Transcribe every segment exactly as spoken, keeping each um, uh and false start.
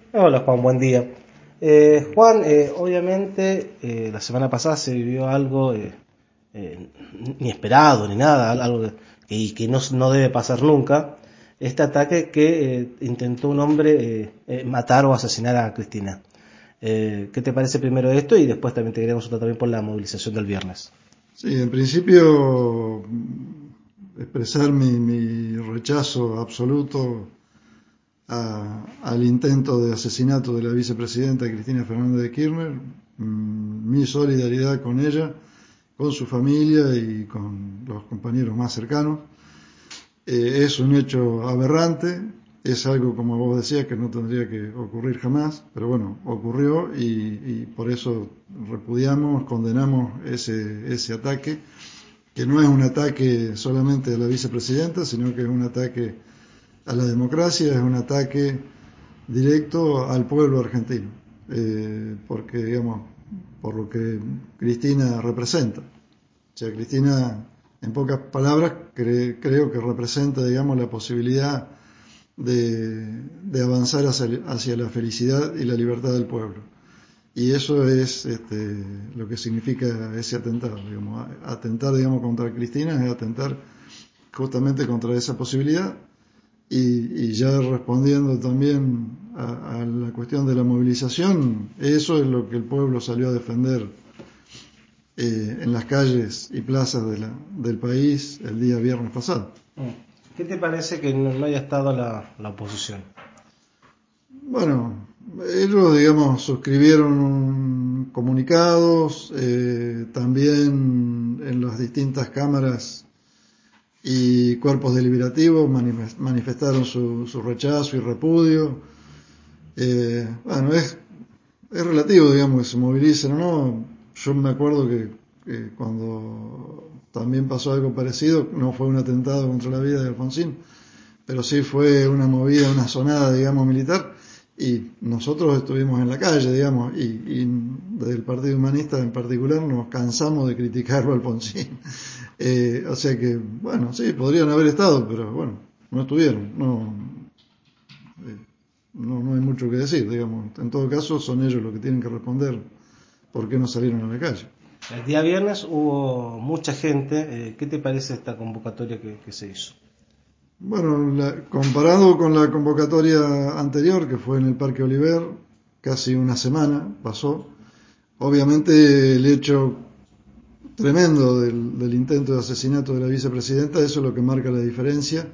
Hola Juan, buen día. Eh, Juan, eh, obviamente eh, la semana pasada se vivió algo eh, eh, ni esperado ni nada, algo que, que- que no, no debe pasar nunca. Este ataque que eh, intentó un hombre eh, eh, matar o asesinar a Cristina. Eh, ¿qué te parece primero de esto? Y después también te queremos consultar también por la movilización del viernes. Sí, en principio expresar mi, mi rechazo absoluto a- al intento de asesinato de la vicepresidenta Cristina Fernández de Kirchner, mm, mi solidaridad con ella, con su familia y con los compañeros más cercanos. Eh, es un hecho aberrante, es algo, como vos decías, que no tendría que ocurrir jamás, pero bueno, ocurrió y, y por eso repudiamos, condenamos ese, ese ataque, que no es un ataque solamente a la vicepresidenta, sino que es un ataque a la democracia, es un ataque directo al pueblo argentino, eh, porque, digamos, por lo que Cristina representa. O sea, Cristina, en pocas palabras, cre, creo que representa, digamos, la posibilidad de, de avanzar hacia, hacia la felicidad y la libertad del pueblo. Y eso es este, lo que significa ese atentado. Digamos, atentar, digamos, contra Cristina es atentar justamente contra esa posibilidad. Y, y ya respondiendo también a, a la cuestión de la movilización, eso es lo que el pueblo salió a defender eh, en las calles y plazas de la, del país el día viernes pasado. ¿Qué te parece que no, no haya estado la, la oposición? Bueno, ellos, digamos, suscribieron comunicados, eh, también en las distintas cámaras y cuerpos deliberativos manifestaron su, su rechazo y repudio. Eh, bueno, es, es relativo, digamos, que se movilicen o no. Yo me acuerdo que, que cuando también pasó algo parecido, no fue un atentado contra la vida de Alfonsín, pero sí fue una movida, una sonada, digamos, militar, y nosotros estuvimos en la calle, digamos, y, y del Partido Humanista en particular nos cansamos de criticarlo a Alfonsín. Eh, o sea que, bueno, sí, podrían haber estado, pero bueno, no estuvieron, no, eh, no, no hay mucho que decir, digamos. En todo caso, son ellos los que tienen que responder por qué no salieron a la calle. El día viernes hubo mucha gente. Eh, ¿qué te parece esta convocatoria que, que se hizo? Bueno, la, comparado con la convocatoria anterior, que fue en el Parque Oliver, casi una semana pasó. Obviamente el hecho tremendo del, del intento de asesinato de la vicepresidenta, eso es lo que marca la diferencia.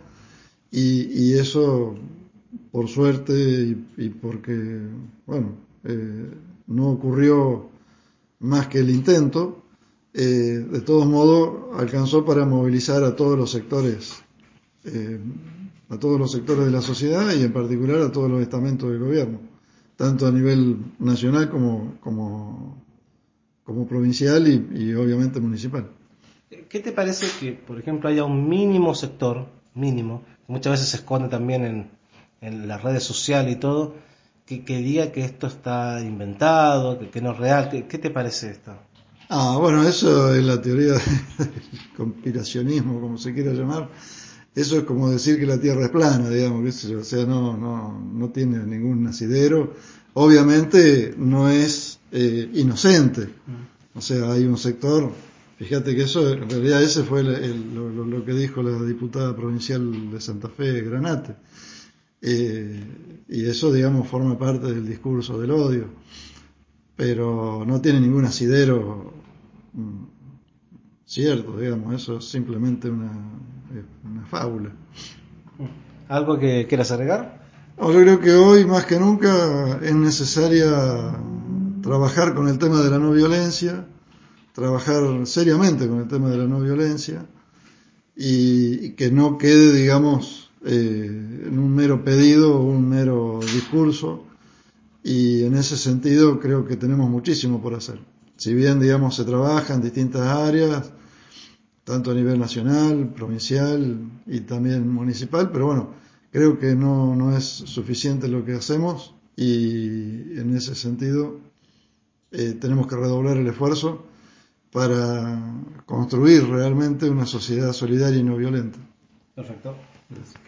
Y, y eso, por suerte y, y porque, bueno, eh, no ocurrió más que el intento, eh, de todos modos alcanzó para movilizar a todos los sectores, eh, a todos los sectores de la sociedad y en particular a todos los estamentos del gobierno, tanto a nivel nacional como, como, como provincial y, y obviamente municipal. ¿Qué te parece que, por ejemplo, haya un mínimo sector, mínimo, que muchas veces se esconde también en, en las redes sociales y todo, que, que diga que esto está inventado, que, que no es real? ¿Qué, qué te parece esto? Ah, bueno, eso es la teoría del conspiracionismo, como se quiera llamar. Eso es como decir que la Tierra es plana, digamos, qué sé yo, o sea, no, no, no tiene ningún asidero. Obviamente no es eh, inocente. O sea, hay un sector, fíjate que eso, en realidad ese fue el, el, lo, lo que dijo la diputada provincial de Santa Fe, Granate. Eh, y eso, digamos, forma parte del discurso del odio, pero no tiene ningún asidero mm, cierto, digamos, eso es simplemente una, una fábula. ¿Algo que quieras agregar? No, yo creo que hoy más que nunca es necesaria trabajar con el tema de la no violencia, trabajar seriamente con el tema de la no violencia y, y que no quede, digamos, eh, en un mero pedido o un mero discurso, y en ese sentido creo que tenemos muchísimo por hacer. Si bien, digamos, se trabaja en distintas áreas, tanto a nivel nacional, provincial y también municipal, pero bueno, creo que no, no es suficiente lo que hacemos y en ese sentido eh, tenemos que redoblar el esfuerzo para construir realmente una sociedad solidaria y no violenta. Perfecto.